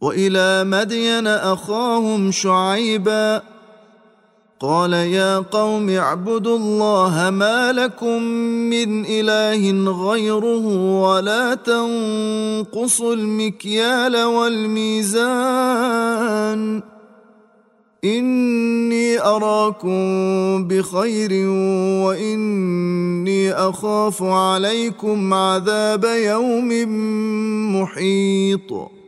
وإلى مدين أخاهم شعيبا قال يا قوم اعبدوا الله ما لكم من إله غيره ولا تنقصوا المكيال والميزان إني أراكم بخير وإني أخاف عليكم عذاب يوم محيط.